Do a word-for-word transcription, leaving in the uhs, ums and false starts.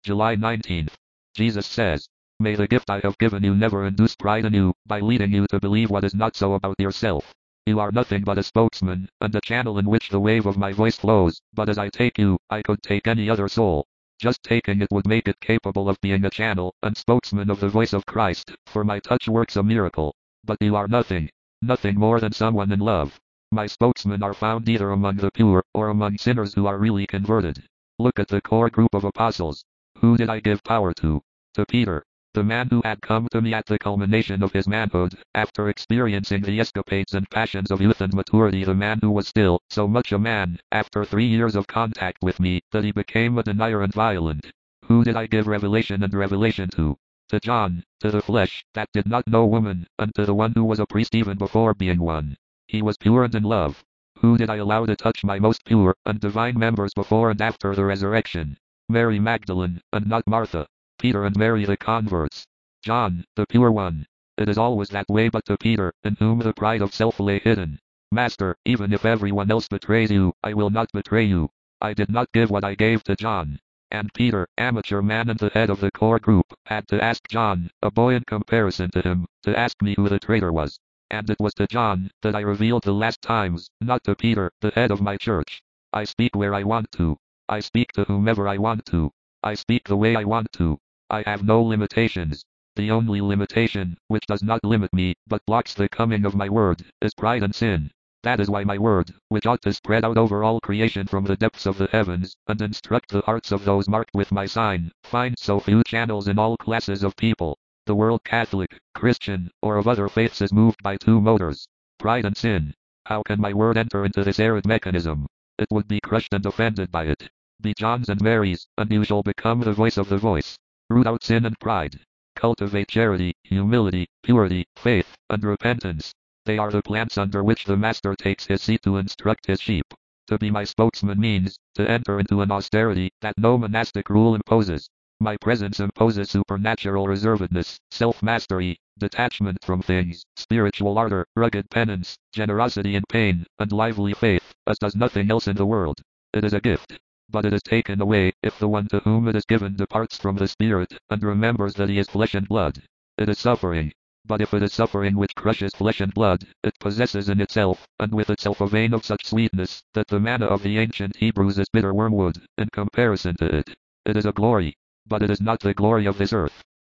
July nineteenth. Jesus says, "May the gift I have given you never induce pride in you, by leading you to believe what is not so about yourself. You are nothing but a spokesman, and a channel in which the wave of my voice flows, but as I take you, I could take any other soul. Just taking it would make it capable of being a channel, and spokesman of the voice of Christ, for my touch works a miracle. But you are nothing. Nothing more than someone in love. My spokesmen are found either among the pure, or among sinners who are really converted. Look at the core group of apostles. Who did I give power to? To Peter, the man who had come to me at the culmination of his manhood, after experiencing the escapades and passions of youth and maturity, the man who was still so much a man, after three years of contact with me, that he became a denier and violent. Who did I give revelation and revelation to? To John, to the flesh, that did not know woman, and to the one who was a priest even before being one. He was pure and in love. Who did I allow to touch my most pure and divine members before and after the resurrection? Mary Magdalene, and not Martha. Peter and Mary the converts. John, the pure one. It is always that way but to Peter, in whom the pride of self lay hidden. Master, even if everyone else betrays you, I will not betray you. I did not give what I gave to John. And Peter, amateur man and the head of the core group, had to ask John, a boy in comparison to him, to ask me who the traitor was. And it was to John that I revealed the last times, not to Peter, the head of my church. I speak where I want to. I speak to whomever I want to. I speak the way I want to. I have no limitations. The only limitation, which does not limit me, but blocks the coming of my word, is pride and sin. That is why my word, which ought to spread out over all creation from the depths of the heavens, and instruct the hearts of those marked with my sign, finds so few channels in all classes of people. The world, Catholic, Christian, or of other faiths, is moved by two motors: pride and sin. How can my word enter into this arid mechanism? It would be crushed and offended by it. Be John's and Mary's, and you shall become the voice of the voice. Root out sin and pride. Cultivate charity, humility, purity, faith, and repentance. They are the plants under which the Master takes his seat to instruct his sheep. To be my spokesman means to enter into an austerity that no monastic rule imposes. My presence imposes supernatural reservedness, self-mastery, detachment from things, spiritual ardor, rugged penance, generosity in pain, and lively faith, as does nothing else in the world. It is a gift. But it is taken away if the one to whom it is given departs from the Spirit, and remembers that he is flesh and blood. It is suffering. But if it is suffering which crushes flesh and blood, it possesses in itself, and with itself, a vein of such sweetness, that the manna of the ancient Hebrews is bitter wormwood, in comparison to it. It is a glory. But it is not the glory of this earth.